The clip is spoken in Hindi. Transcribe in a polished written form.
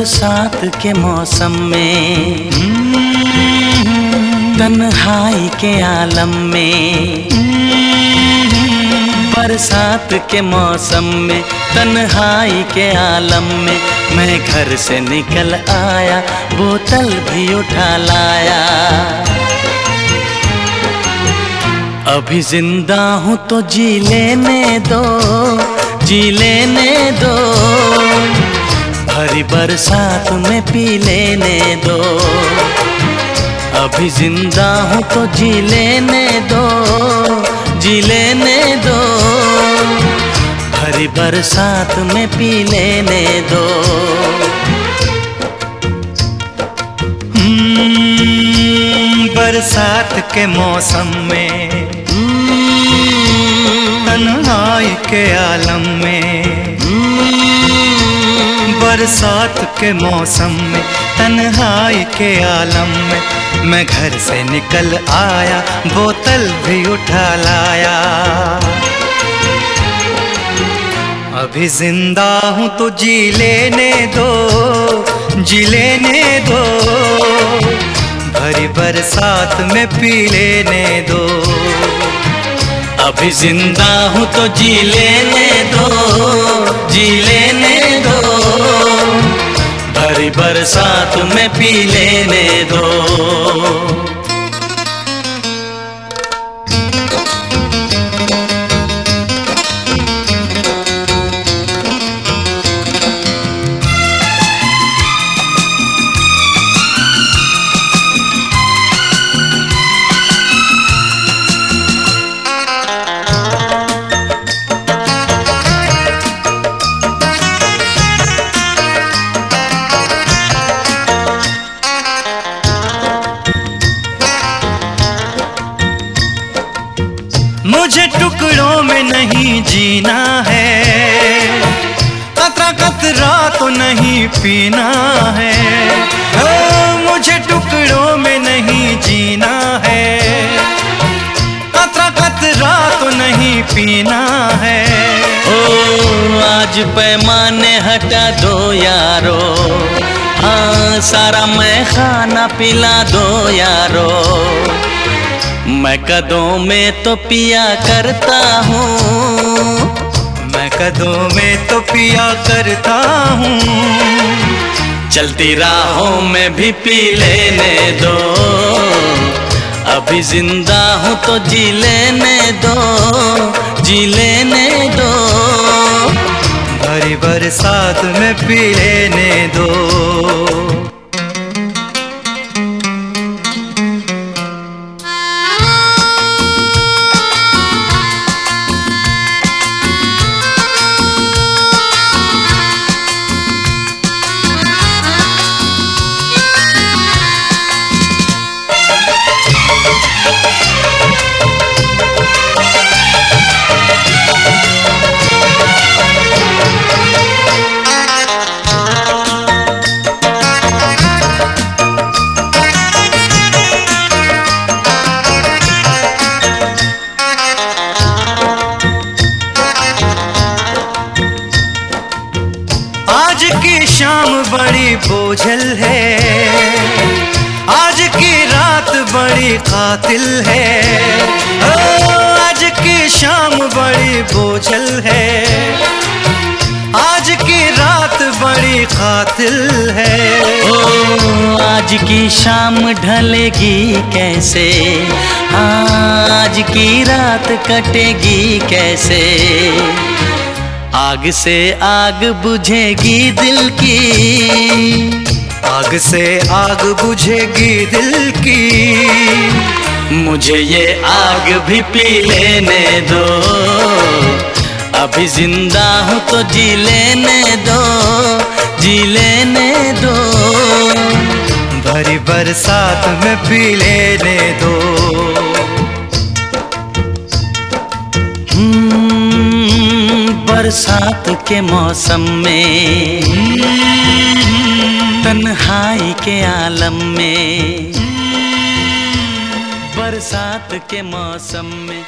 बरसात के मौसम में, तन्हाई के आलम में, बरसात के मौसम में, तन्हाई के आलम में, मैं घर से निकल आया, बोतल भी उठा लाया। अभी जिंदा हूँ तो जी लेने दो, जी लेने दो, भरी बरसात में पी लेने दो। अभी जिंदा हूँ तो जी लेने दो, जी लेने दो, भरी बरसात में पी लेने दो। बरसात के मौसम में, तन्हाई के आलम में, बरसात के मौसम में, तन्हाई के आलम में, मैं घर से निकल आया, बोतल भी उठा लाया। अभी जिंदा हूँ तो जी लेने दो, जी लेने दो, भरी बरसात में पी लेने दो। अभी जिंदा हूँ तो जी लेने दो, जी लेने दो, भरी बरसात में पी लेने दो। मुझे टुकड़ों में नहीं जीना है, कतरा कतरा तो नहीं पीना है। मुझे टुकड़ों में नहीं जीना है, कतरा कतरा तो नहीं पीना है। ओ आज पैमाने हटा दो यारो, हाँ सारा मैं खाना पिला दो यारो। मैं कदों में तो पिया करता हूँ, मैं कदों में तो पिया करता हूँ, चलती राहों में भी पी लेने दो। अभी जिंदा हूँ तो जी लेने दो, जी लेने दो, भरी बरसात में पी लेने दो। आज की शाम बड़ी बोझल है, आज की रात बड़ी कातिल है। आज की शाम बड़ी बोझल है, आज की रात बड़ी कातिल है। ओ आज की शाम ढलेगी कैसे, आज की रात कटेगी कैसे। आग से आग बुझेगी दिल की, आग से आग बुझेगी दिल की, मुझे ये आग भी पी लेने दो। अभी जिंदा हूँ तो जी लेने दो, जी लेने दो, भरी बरसात में पी लेने दो। बरसात के मौसम में, तन्हाई के आलम में, बरसात के मौसम में